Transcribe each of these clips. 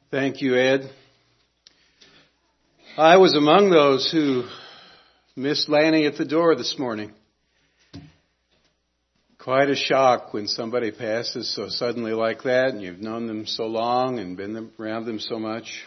Thank you, Ed. I was among those who missed landing at the door this morning. Quite a shock when somebody passes so suddenly like that and you've known them so long and been around them so much.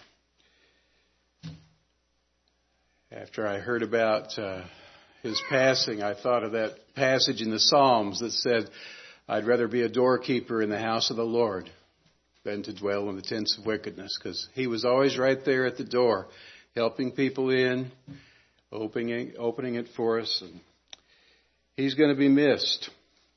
After I heard about his passing, I thought of that passage in the Psalms that said, I'd rather be a doorkeeper in the house of the Lord than to dwell in the tents of wickedness, because he was always right there at the door, helping people in, opening it for us, and he's going to be missed.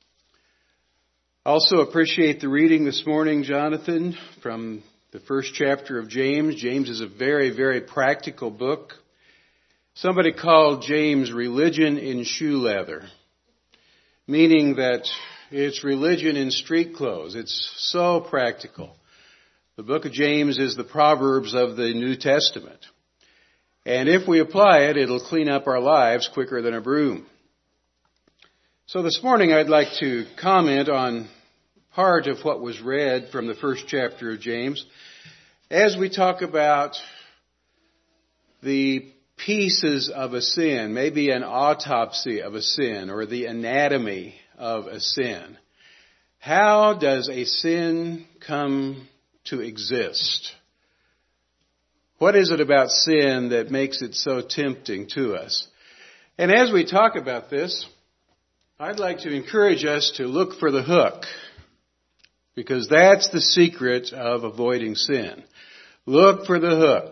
Also appreciate the reading this morning, Jonathan, from the first chapter of James. James is a very, very practical book. Somebody called James religion in shoe leather, meaning that it's religion in street clothes. It's so practical. The book of James is the Proverbs of the New Testament. And if we apply it, it'll clean up our lives quicker than a broom. So this morning I'd like to comment on part of what was read from the first chapter of James as we talk about the pieces of a sin, maybe an autopsy of a sin or the anatomy of a sin. How does a sin come to exist? What is it about sin that makes it so tempting to us? And as we talk about this, I'd like to encourage us to look for the hook, because that's the secret of avoiding sin. Look for the hook.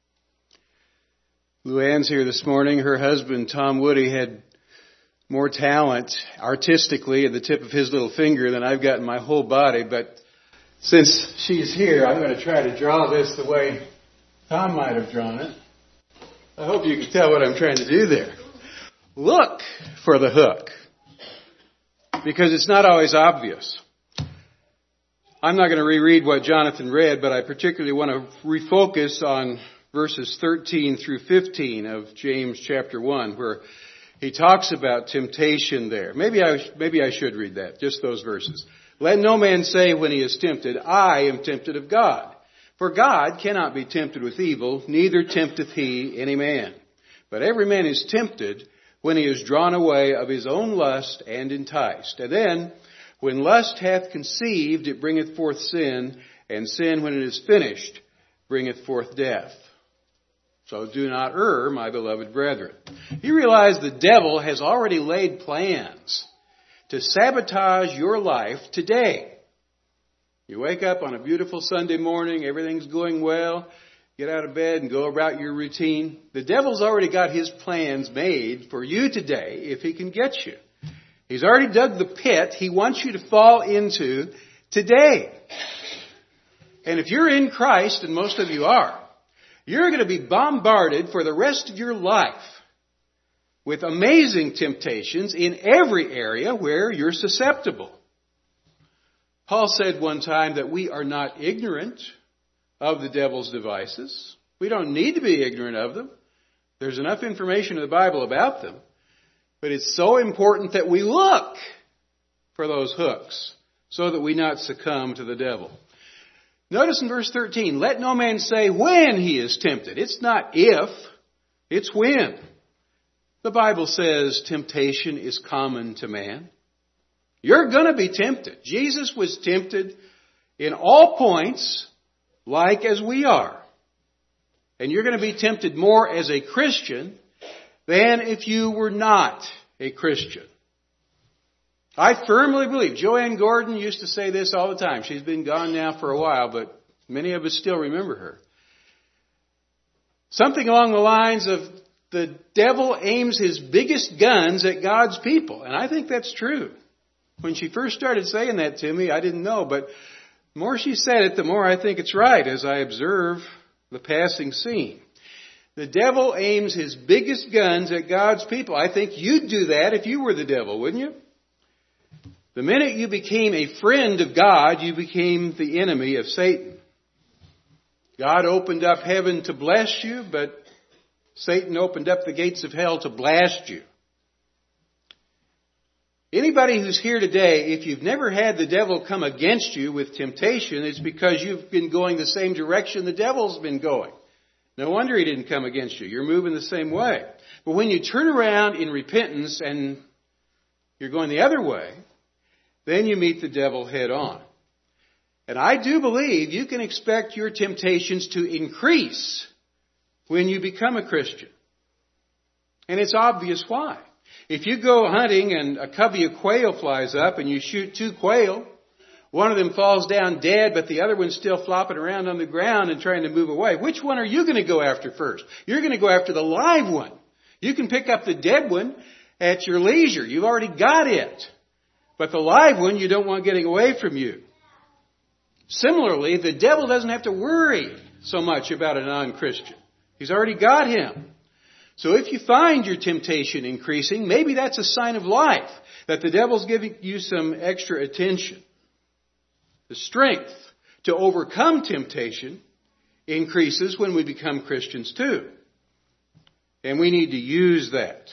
Luann's here this morning. Her husband, Tom Woody, had more talent artistically at the tip of his little finger than I've got in my whole body. But since she's here, I'm going to try to draw this the way Tom might have drawn it. I hope you can tell what I'm trying to do there. Look for the hook, because it's not always obvious. I'm not going to reread what Jonathan read, but I particularly want to refocus on verses 13 through 15 of James chapter 1, where he talks about temptation there. Maybe I should read that, just those verses. Let no man say when he is tempted, I am tempted of God. For God cannot be tempted with evil, neither tempteth he any man. But every man is tempted when he is drawn away of his own lust and enticed. And then, when lust hath conceived, it bringeth forth sin, and sin, when it is finished, bringeth forth death. So do not err, my beloved brethren. You realize the devil has already laid plans to sabotage your life today. You wake up on a beautiful Sunday morning, everything's going well, get out of bed and go about your routine. The devil's already got his plans made for you today if he can get you. He's already dug the pit he wants you to fall into today. And if you're in Christ, and most of you are, you're going to be bombarded for the rest of your life with amazing temptations in every area where you're susceptible. Paul said one time that we are not ignorant of the devil's devices. We don't need to be ignorant of them. There's enough information in the Bible about them. But it's so important that we look for those hooks so that we not succumb to the devil. Notice in verse 13, let no man say when he is tempted. It's not if, it's when. The Bible says temptation is common to man. You're going to be tempted. Jesus was tempted in all points, like as we are. And you're going to be tempted more as a Christian than if you were not a Christian. I firmly believe, Joanne Gordon used to say this all the time. She's been gone now for a while, but many of us still remember her. Something along the lines of, the devil aims his biggest guns at God's people. And I think that's true. When she first started saying that to me, I didn't know. But the more she said it, the more I think it's right as I observe the passing scene. The devil aims his biggest guns at God's people. I think you'd do that if you were the devil, wouldn't you? The minute you became a friend of God, you became the enemy of Satan. God opened up heaven to bless you, but Satan opened up the gates of hell to blast you. Anybody who's here today, if you've never had the devil come against you with temptation, it's because you've been going the same direction the devil's been going. No wonder he didn't come against you. You're moving the same way. But when you turn around in repentance and you're going the other way, then you meet the devil head on. And I do believe you can expect your temptations to increase when you become a Christian. And it's obvious why. If you go hunting and a covey of quail flies up and you shoot 2 quail, one of them falls down dead, but the other one's still flopping around on the ground and trying to move away. Which one are you going to go after first? You're going to go after the live one. You can pick up the dead one at your leisure. You've already got it. But the live one you don't want getting away from you. Similarly, the devil doesn't have to worry so much about a non-Christian. He's already got him. So if you find your temptation increasing, maybe that's a sign of life, that the devil's giving you some extra attention. The strength to overcome temptation increases when we become Christians too. And we need to use that.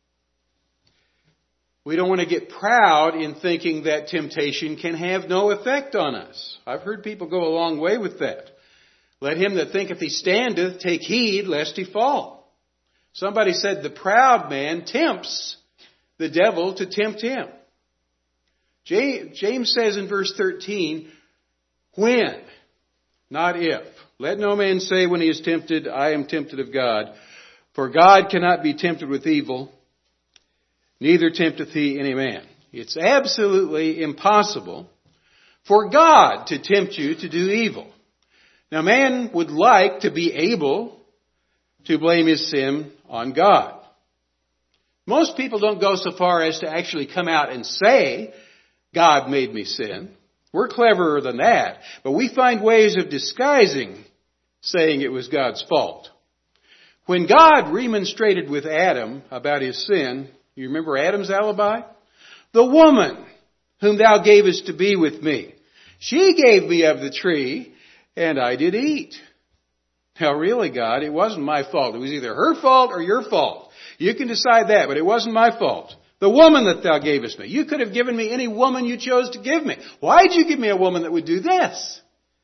We don't want to get proud in thinking that temptation can have no effect on us. I've heard people go a long way with that. Let him that thinketh he standeth take heed lest he fall. Somebody said the proud man tempts the devil to tempt him. James says in verse 13, when, not if. Let no man say when he is tempted, I am tempted of God. For God cannot be tempted with evil, neither tempteth he any man. It's absolutely impossible for God to tempt you to do evil. Now man would like to be able to blame his sin on God. Most people don't go so far as to actually come out and say, God made me sin. We're cleverer than that. But we find ways of disguising saying it was God's fault. When God remonstrated with Adam about his sin, you remember Adam's alibi? The woman whom thou gavest to be with me, she gave me of the tree, and I did eat. Now really, God, it wasn't my fault. It was either her fault or your fault. You can decide that, but it wasn't my fault. The woman that thou gavest me. You could have given me any woman you chose to give me. Why did you give me a woman that would do this?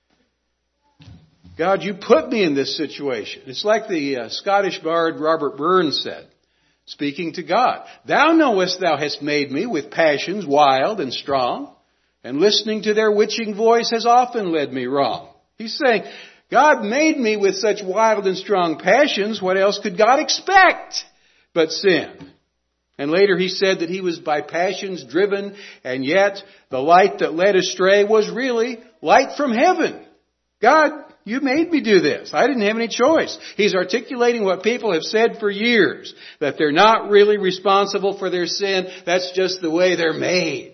God, you put me in this situation. It's like the Scottish bard Robert Burns said, speaking to God. Thou knowest thou hast made me with passions wild and strong, and listening to their witching voice has often led me wrong. He's saying, God made me with such wild and strong passions. What else could God expect but sin? And later he said that he was by passions driven, and yet the light that led astray was really light from heaven. God, you made me do this. I didn't have any choice. He's articulating what people have said for years, that they're not really responsible for their sin. That's just the way they're made.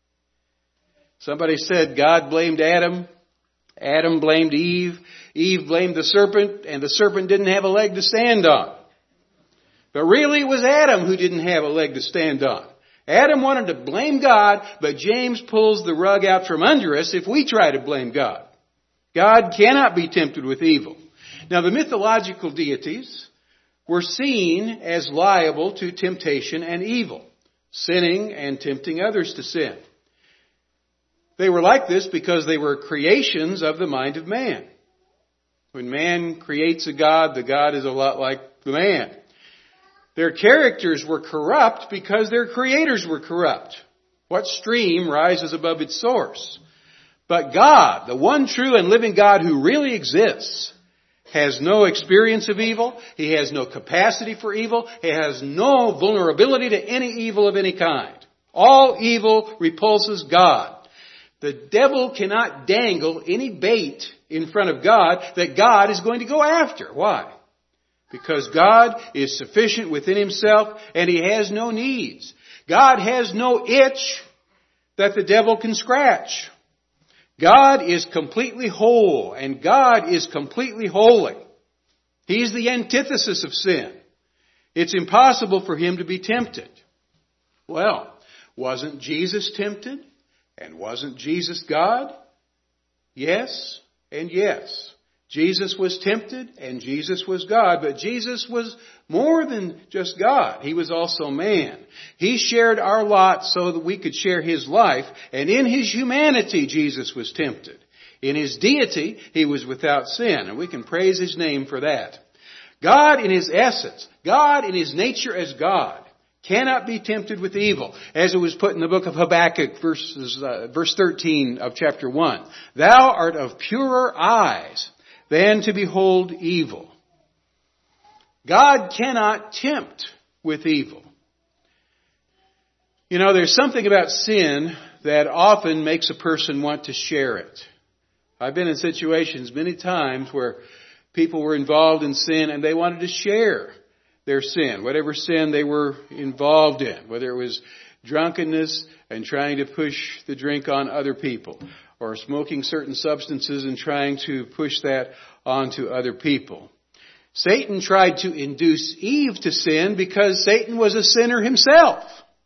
Somebody said God blamed Adam. Adam blamed Eve. Eve blamed the serpent, and the serpent didn't have a leg to stand on. But really it was Adam who didn't have a leg to stand on. Adam wanted to blame God, but James pulls the rug out from under us if we try to blame God. God cannot be tempted with evil. Now the mythological deities were seen as liable to temptation and evil, sinning and tempting others to sin. They were like this because they were creations of the mind of man. When man creates a God, the God is a lot like the man. Their characters were corrupt because their creators were corrupt. What stream rises above its source? But God, the one true and living God who really exists, has no experience of evil. He has no capacity for evil. He has no vulnerability to any evil of any kind. All evil repulses God. The devil cannot dangle any bait in front of God that God is going to go after. Why? Because God is sufficient within himself and he has no needs. God has no itch that the devil can scratch. God is completely whole and God is completely holy. He's the antithesis of sin. It's impossible for him to be tempted. Well, wasn't Jesus tempted? And wasn't Jesus God? Yes and yes. Jesus was tempted and Jesus was God, but Jesus was more than just God. He was also man. He shared our lot so that we could share His life, and in His humanity, Jesus was tempted. In His deity, He was without sin, and we can praise His name for that. God in His essence, God in His nature as God, cannot be tempted with evil, as it was put in the book of Habakkuk, verse 13 of chapter 1. Thou art of purer eyes than to behold evil. God cannot tempt with evil. You know, there's something about sin that often makes a person want to share it. I've been in situations many times where people were involved in sin and they wanted to share their sin, whatever sin they were involved in, whether it was drunkenness and trying to push the drink on other people, or smoking certain substances and trying to push that onto other people. Satan tried to induce Eve to sin because Satan was a sinner himself.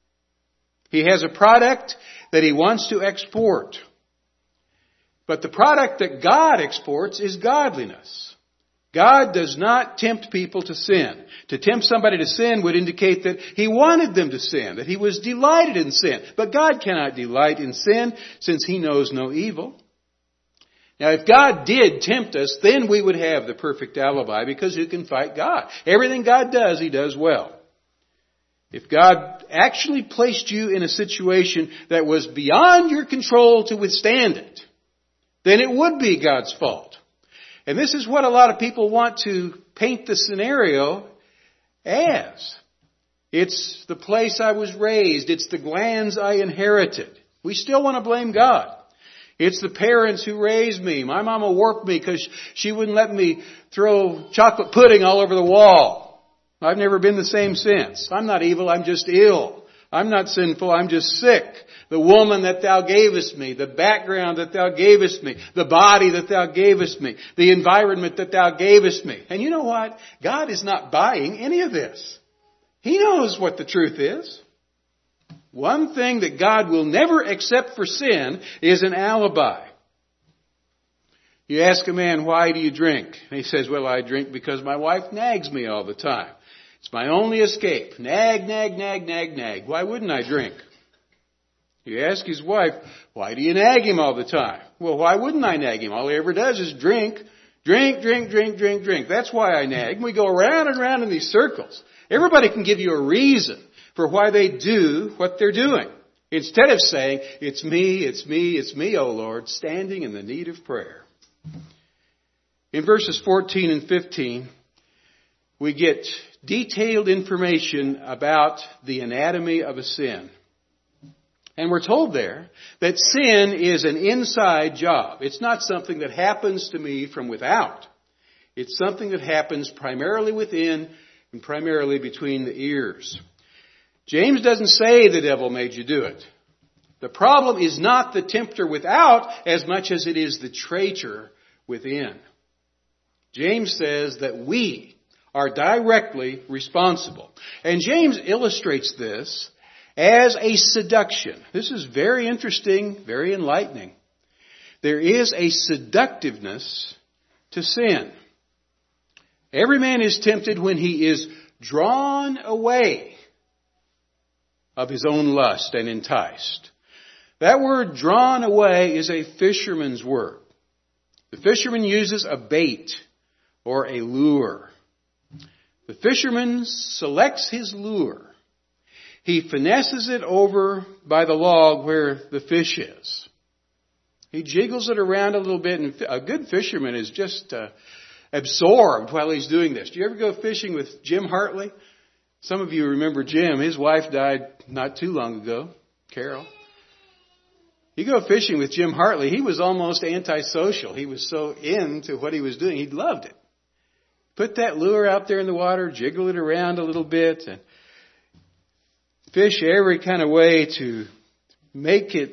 He has a product that he wants to export. But the product that God exports is godliness. God does not tempt people to sin. To tempt somebody to sin would indicate that He wanted them to sin, that He was delighted in sin. But God cannot delight in sin since He knows no evil. Now, if God did tempt us, then we would have the perfect alibi, because who can fight God? Everything God does, He does well. If God actually placed you in a situation that was beyond your control to withstand it, then it would be God's fault. And this is what a lot of people want to paint the scenario as. It's the place I was raised. It's the glands I inherited. We still want to blame God. It's the parents who raised me. My mama worked me because she wouldn't let me throw chocolate pudding all over the wall. I've never been the same since. I'm not evil, I'm just ill. I'm not sinful, I'm just sick. The woman that Thou gavest me, the background that Thou gavest me, the body that Thou gavest me, the environment that Thou gavest me. And you know what? God is not buying any of this. He knows what the truth is. One thing that God will never accept for sin is an alibi. You ask a man, why do you drink? And he says, well, I drink because my wife nags me all the time. It's my only escape. Nag, nag, nag, nag, nag. Why wouldn't I drink? You ask his wife, why do you nag him all the time? Well, why wouldn't I nag him? All he ever does is drink. Drink, drink, drink, drink, drink. That's why I nag. And we go around and around in these circles. Everybody can give you a reason for why they do what they're doing. Instead of saying, it's me, it's me, it's me, O Lord, standing in the need of prayer. In verses 14 and 15, we get detailed information about the anatomy of a sin. And we're told there that sin is an inside job. It's not something that happens to me from without. It's something that happens primarily within and primarily between the ears. James doesn't say the devil made you do it. The problem is not the tempter without as much as it is the traitor within. James says that we are directly responsible. And James illustrates this as a seduction. This is very interesting, very enlightening. There is a seductiveness to sin. Every man is tempted when he is drawn away of his own lust and enticed. That word drawn away is a fisherman's word. The fisherman uses a bait or a lure. The fisherman selects his lure. He finesses it over by the log where the fish is. He jiggles it around a little bit, and a good fisherman is just absorbed while he's doing this. Do you ever go fishing with Jim Hartley? Some of you remember Jim. His wife died not too long ago, Carol. You go fishing with Jim Hartley, he was almost antisocial. He was so into what he was doing. He loved it. Put that lure out there in the water, jiggle it around a little bit, and fish every kind of way to make it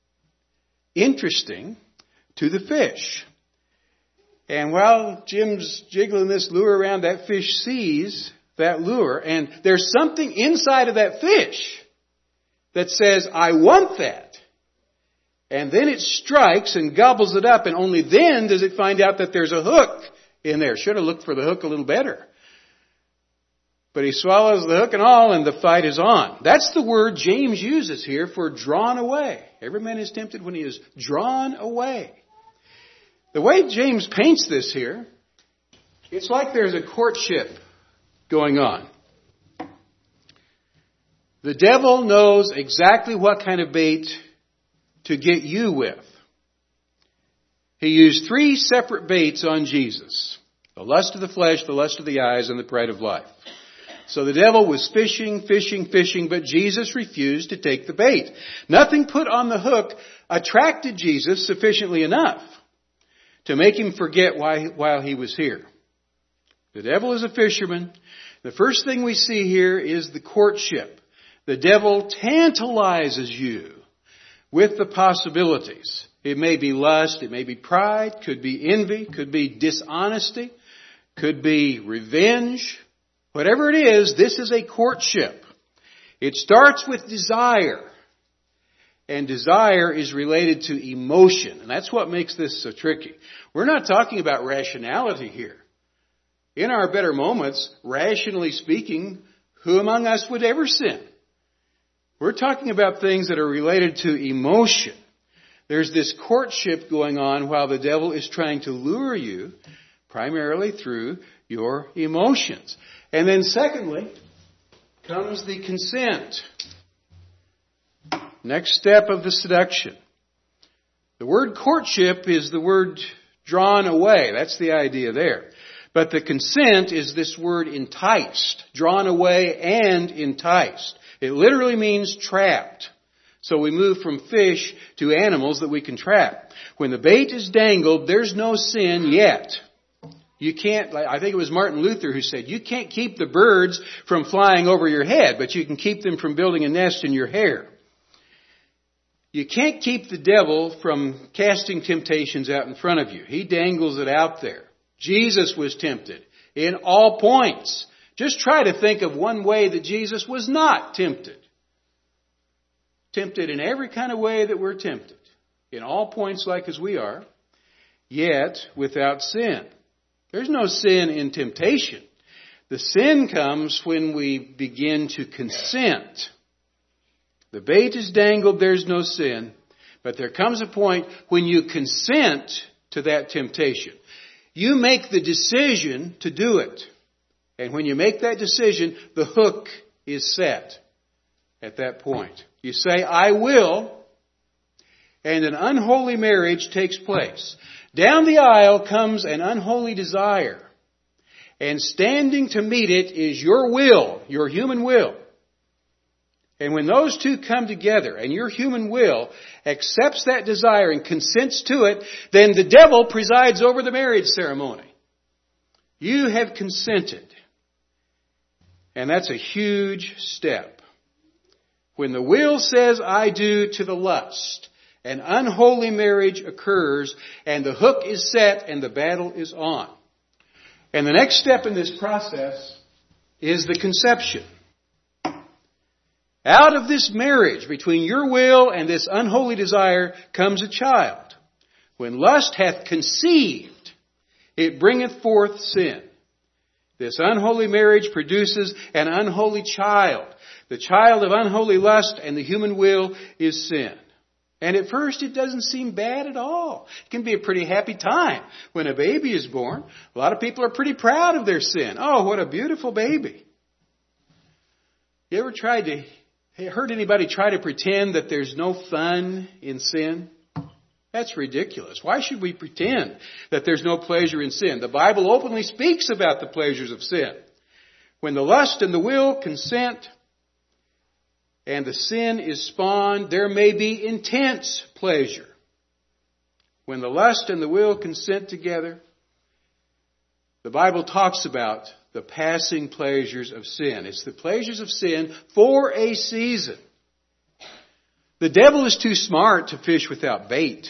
interesting to the fish. And while Jim's jiggling this lure around, that fish sees that lure, and there's something inside of that fish that says, I want that. And then it strikes and gobbles it up, and only then does it find out that there's a hook in there. Should have looked for the hook a little better. But he swallows the hook and all, and the fight is on. That's the word James uses here for drawn away. Every man is tempted when he is drawn away. The way James paints this here, it's like there's a courtship going on. The devil knows exactly what kind of bait to get you with. He used 3 separate baits on Jesus. The lust of the flesh, the lust of the eyes, and the pride of life. So the devil was fishing, but Jesus refused to take the bait. Nothing put on the hook attracted Jesus sufficiently enough to make him forget while he was here. The devil is a fisherman. The first thing we see here is the courtship. The devil tantalizes you with the possibilities. It may be lust, it may be pride, could be envy, could be dishonesty, could be revenge. Whatever it is, this is a courtship. It starts with desire. And desire is related to emotion. And that's what makes this so tricky. We're not talking about rationality here. In our better moments, rationally speaking, who among us would ever sin? We're talking about things that are related to emotion. There's this courtship going on while the devil is trying to lure you primarily through your emotions. And then secondly, comes the consent. Next step of the seduction. The word courtship is the word drawn away. That's the idea there. But the consent is this word enticed. Drawn away and enticed. It literally means trapped. So we move from fish to animals that we can trap. When the bait is dangled, there's no sin yet. You can't, I think it was Martin Luther who said, you can't keep the birds from flying over your head, but you can keep them from building a nest in your hair. You can't keep the devil from casting temptations out in front of you. He dangles it out there. Jesus was tempted in all points. Just try to think of one way that Jesus was not tempted. Tempted in every kind of way that we're tempted. In all points like as we are, yet without sin. There's no sin in temptation. The sin comes when we begin to consent. The bait is dangled, there's no sin. But there comes a point when you consent to that temptation. You make the decision to do it. And when you make that decision, the hook is set at that point. You say, I will, and an unholy marriage takes place. Down the aisle comes an unholy desire. And standing to meet it is your will, your human will. And when those two come together and your human will accepts that desire and consents to it, then the devil presides over the marriage ceremony. You have consented. And that's a huge step. When the will says I do to the lust, an unholy marriage occurs and the hook is set and the battle is on. And the next step in this process is the conception. Out of this marriage between your will and this unholy desire comes a child. When lust hath conceived, it bringeth forth sin. This unholy marriage produces an unholy child. The child of unholy lust and the human will is sin. And at first it doesn't seem bad at all. It can be a pretty happy time when a baby is born. A lot of people are pretty proud of their sin. Oh, what a beautiful baby. You ever heard anybody try to pretend that there's no fun in sin? That's ridiculous. Why should we pretend that there's no pleasure in sin? The Bible openly speaks about the pleasures of sin. When the lust and the will consent and the sin is spawned, there may be intense pleasure. When the lust and the will consent together, the Bible talks about the passing pleasures of sin. It's the pleasures of sin for a season. The devil is too smart to fish without bait.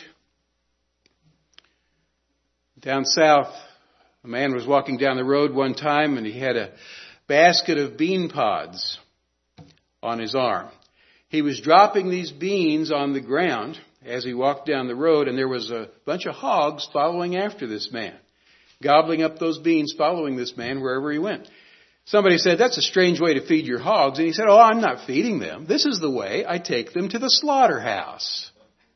Down south, a man was walking down the road one time and he had a basket of bean pods on his arm. He was dropping these beans on the ground as he walked down the road, and there was a bunch of hogs following after this man, gobbling up those beans, following this man wherever he went. Somebody said, "That's a strange way to feed your hogs." And he said, "Oh, I'm not feeding them. This is the way I take them to the slaughterhouse."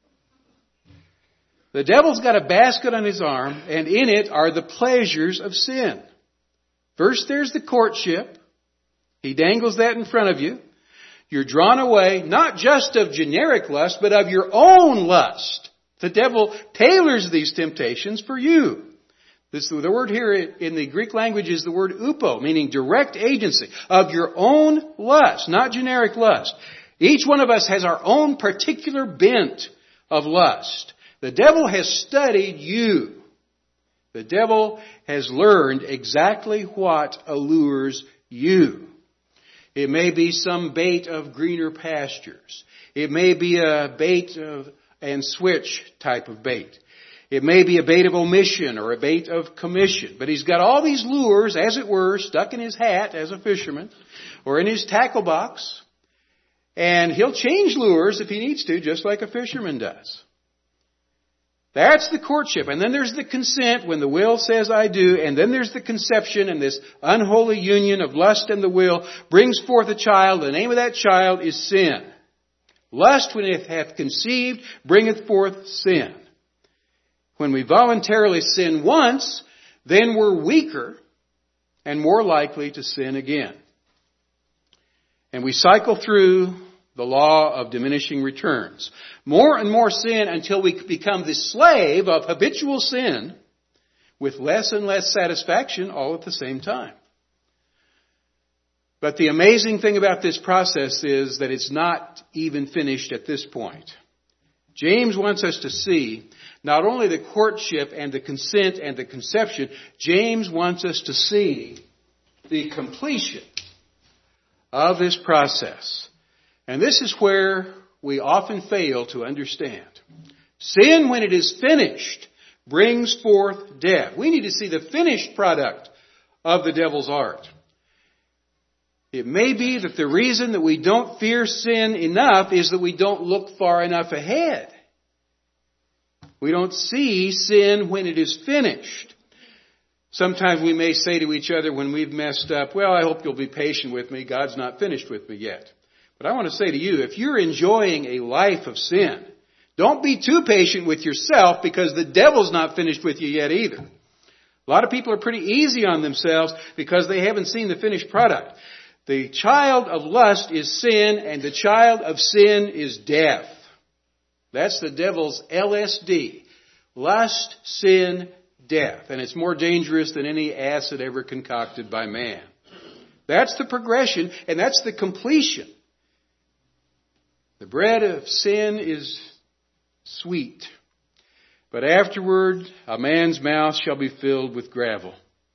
The devil's got a basket on his arm, and in it are the pleasures of sin. First, there's the courtship. He dangles that in front of you. You're drawn away, not just of generic lust, but of your own lust. The devil tailors these temptations for you. The word here in the Greek language is the word upo, meaning direct agency of your own lust, not generic lust. Each one of us has our own particular bent of lust. The devil has studied you. The devil has learned exactly what allures you. It may be some bait of greener pastures. It may be a bait and switch type of bait. It may be a bait of omission or a bait of commission. But he's got all these lures, as it were, stuck in his hat as a fisherman or in his tackle box. And he'll change lures if he needs to, just like a fisherman does. That's the courtship. And then there's the consent when the will says I do. And then there's the conception, and this unholy union of lust and the will brings forth a child. The name of that child is sin. Lust, when it hath conceived, bringeth forth sin. When we voluntarily sin once, then we're weaker and more likely to sin again. And we cycle through the law of diminishing returns. More and more sin until we become the slave of habitual sin with less and less satisfaction all at the same time. But the amazing thing about this process is that it's not even finished at this point. James wants us to see not only the courtship and the consent and the conception, James wants us to see the completion of this process. And this is where we often fail to understand. Sin, when it is finished, brings forth death. We need to see the finished product of the devil's art. It may be that the reason that we don't fear sin enough is that we don't look far enough ahead. We don't see sin when it is finished. Sometimes we may say to each other when we've messed up, "Well, I hope you'll be patient with me. God's not finished with me yet." But I want to say to you, if you're enjoying a life of sin, don't be too patient with yourself, because the devil's not finished with you yet either. A lot of people are pretty easy on themselves because they haven't seen the finished product. The child of lust is sin, and the child of sin is death. That's the devil's LSD. Lust, sin, death. And it's more dangerous than any acid ever concocted by man. That's the progression, and that's the completion. The bread of sin is sweet, but afterward a man's mouth shall be filled with gravel.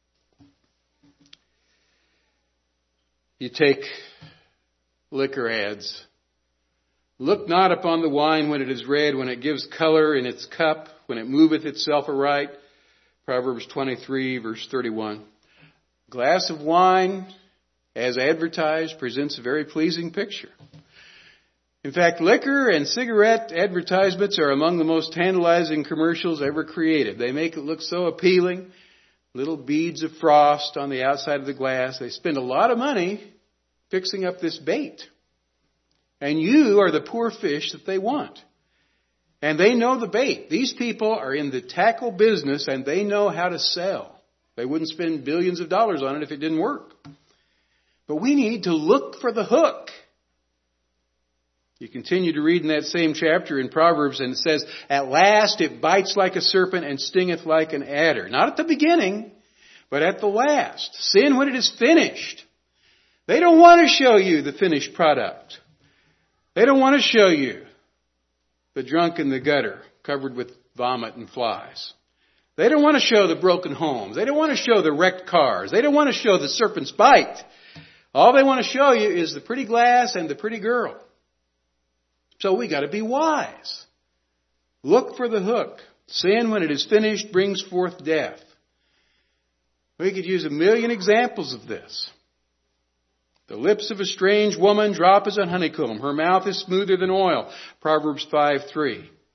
You take liquor ads. Look not upon the wine when it is red, when it gives color in its cup, when it moveth itself aright. Proverbs 23, verse 31. A glass of wine, as advertised, presents a very pleasing picture. In fact, liquor and cigarette advertisements are among the most tantalizing commercials ever created. They make it look so appealing. Little beads of frost on the outside of the glass. They spend a lot of money fixing up this bait. And you are the poor fish that they want. And they know the bait. These people are in the tackle business, and they know how to sell. They wouldn't spend billions of dollars on it if it didn't work. But we need to look for the hook. You continue to read in that same chapter in Proverbs, and it says, "At last it bites like a serpent and stingeth like an adder." Not at the beginning, but at the last. Sin, when it is finished. They don't want to show you the finished product. They don't want to show you the drunk in the gutter covered with vomit and flies. They don't want to show the broken homes. They don't want to show the wrecked cars. They don't want to show the serpent's bite. All they want to show you is the pretty glass and the pretty girl. So we got to be wise. Look for the hook. Sin, when it is finished, brings forth death. We could use a million examples of this. The lips of a strange woman drop as a honeycomb. Her mouth is smoother than oil. Proverbs 5:3.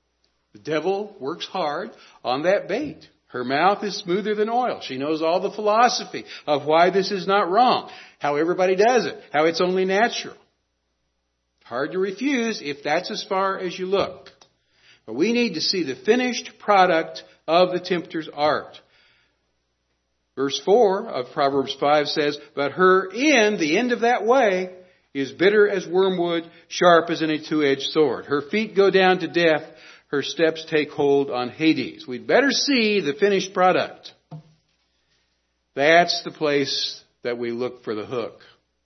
The devil works hard on that bait. Her mouth is smoother than oil. She knows all the philosophy of why this is not wrong, how everybody does it, how it's only natural. Hard to refuse if that's as far as you look. But we need to see the finished product of the tempter's art. Verse 4 of Proverbs 5 says, "But her end, the end of that way, is bitter as wormwood, sharp as any two-edged sword. Her feet go down to death. Her steps take hold on Hades." We'd better see the finished product. That's the place that we look for the hook.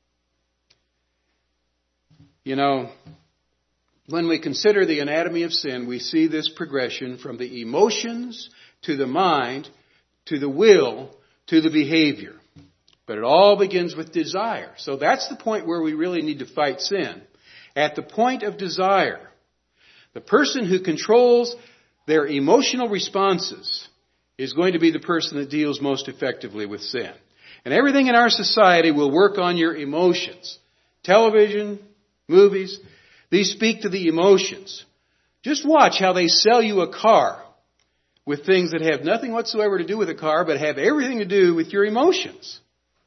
You know, when we consider the anatomy of sin, we see this progression from the emotions to the mind to the will to the behavior. But it all begins with desire. So that's the point where we really need to fight sin. At the point of desire, the person who controls their emotional responses is going to be the person that deals most effectively with sin. And everything in our society will work on your emotions. Television, movies, these speak to the emotions. Just watch how they sell you a car with things that have nothing whatsoever to do with a car, but have everything to do with your emotions.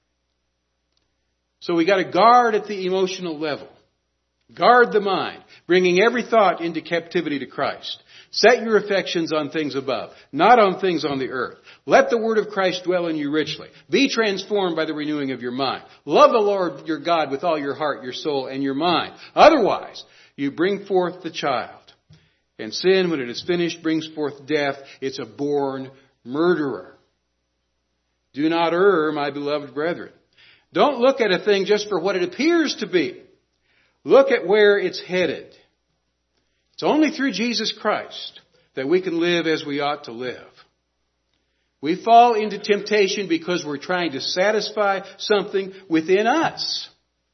So we got to guard at the emotional level. Guard the mind, bringing every thought into captivity to Christ. Set your affections on things above, not on things on the earth. Let the word of Christ dwell in you richly. Be transformed by the renewing of your mind. Love the Lord your God with all your heart, your soul, and your mind. Otherwise, you bring forth the child. And sin, when it is finished, brings forth death. It's a born murderer. Do not err, my beloved brethren. Don't look at a thing just for what it appears to be. Look at where it's headed. It's only through Jesus Christ that we can live as we ought to live. We fall into temptation because we're trying to satisfy something within us.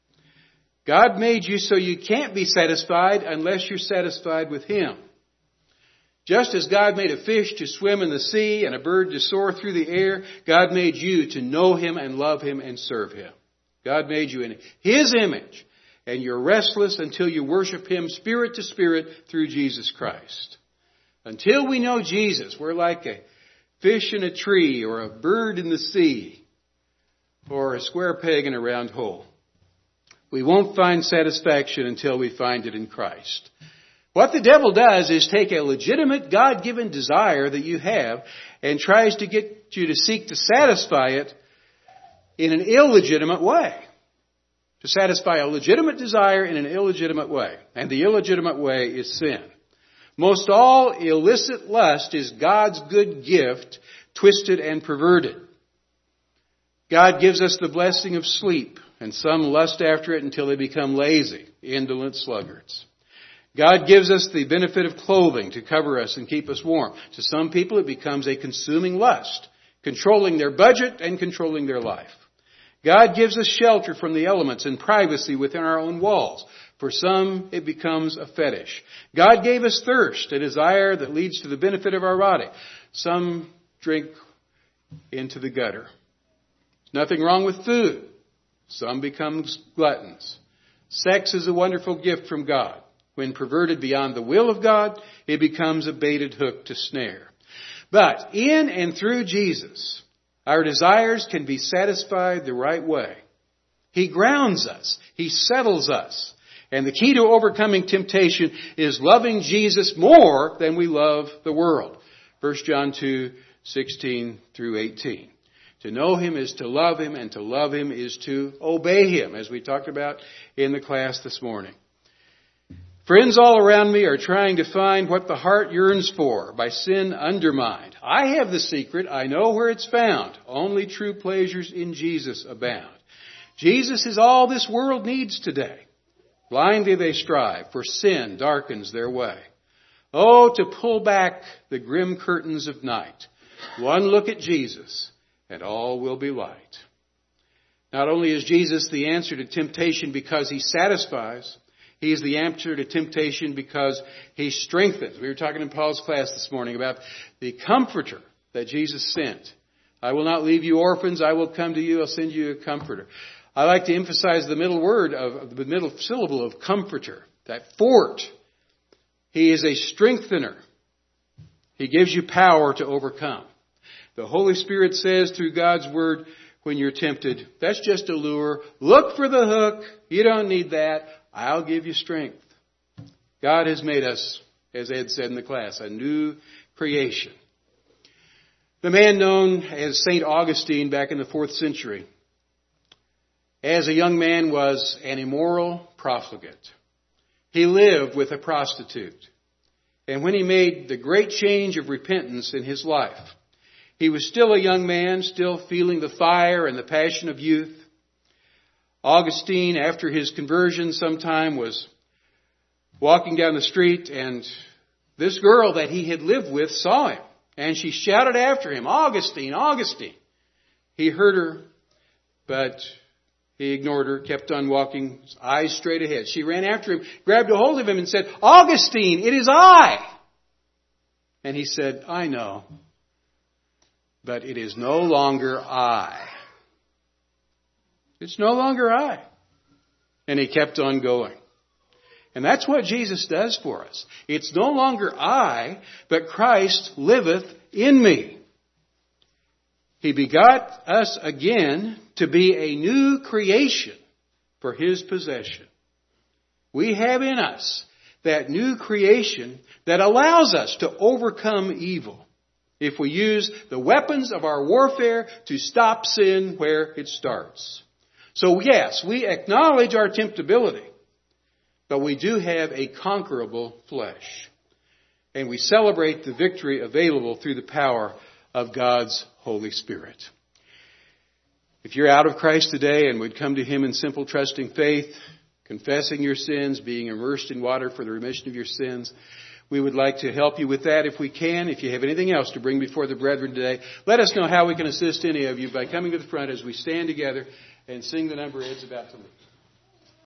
God made you so you can't be satisfied unless you're satisfied with Him. Just as God made a fish to swim in the sea and a bird to soar through the air, God made you to know Him and love Him and serve Him. God made you in His image, and you're restless until you worship Him spirit to spirit through Jesus Christ. Until we know Jesus, we're like a fish in a tree or a bird in the sea or a square peg in a round hole. We won't find satisfaction until we find it in Christ. What the devil does is take a legitimate God-given desire that you have and tries to get you to seek to satisfy it in an illegitimate way. To satisfy a legitimate desire in an illegitimate way. And the illegitimate way is sin. Most all illicit lust is God's good gift, twisted and perverted. God gives us the blessing of sleep, and some lust after it until they become lazy, indolent sluggards. God gives us the benefit of clothing to cover us and keep us warm. To some people it becomes a consuming lust, controlling their budget and controlling their life. God gives us shelter from the elements and privacy within our own walls. For some, it becomes a fetish. God gave us thirst, a desire that leads to the benefit of our body. Some drink into the gutter. Nothing wrong with food. Some become gluttons. Sex is a wonderful gift from God. When perverted beyond the will of God, it becomes a baited hook to snare. But in and through Jesus, our desires can be satisfied the right way. He grounds us. He settles us. And the key to overcoming temptation is loving Jesus more than we love the world. 1 John 2:16 through 18. To know Him is to love Him, and to love Him is to obey Him, as we talked about in the class this morning. Friends all around me are trying to find what the heart yearns for by sin undermined. I have the secret. I know where it's found. Only true pleasures in Jesus abound. Jesus is all this world needs today. Blindly they strive, for sin darkens their way. Oh, to pull back the grim curtains of night. One look at Jesus, and all will be light. Not only is Jesus the answer to temptation because He satisfies, He is the answer to temptation because He strengthens. We were talking in Paul's class this morning about the Comforter that Jesus sent. I will not leave you orphans. I will come to you. I'll send you a Comforter. I like to emphasize the middle word of the middle syllable of Comforter, that fort. He is a strengthener. He gives you power to overcome. The Holy Spirit says through God's Word, when you're tempted, that's just a lure. Look for the hook. You don't need that. I'll give you strength. God has made us, as Ed said in the class, a new creation. The man known as St. Augustine back in the 4th century, as a young man, was an immoral profligate. He lived with a prostitute. And when he made the great change of repentance in his life, he was still a young man, still feeling the fire and the passion of youth. Augustine, after his conversion sometime, was walking down the street, and this girl that he had lived with saw him. And she shouted after him, "Augustine, Augustine." He heard her, but he ignored her, kept on walking, eyes straight ahead. She ran after him, grabbed a hold of him and said, "Augustine, it is I." And he said, "I know, but it is no longer I. It's no longer I." And he kept on going. And that's what Jesus does for us. It's no longer I, but Christ liveth in me. He begot us again to be a new creation for His possession. We have in us that new creation that allows us to overcome evil if we use the weapons of our warfare to stop sin where it starts. So yes, we acknowledge our temptability, but we do have a conquerable flesh. And we celebrate the victory available through the power of God's Holy Spirit. If you're out of Christ today and would come to Him in simple trusting faith, confessing your sins, being immersed in water for the remission of your sins, we would like to help you with that if we can. If you have anything else to bring before the brethren today, let us know how we can assist any of you by coming to the front as we stand together and sing the number Ed's about to lead.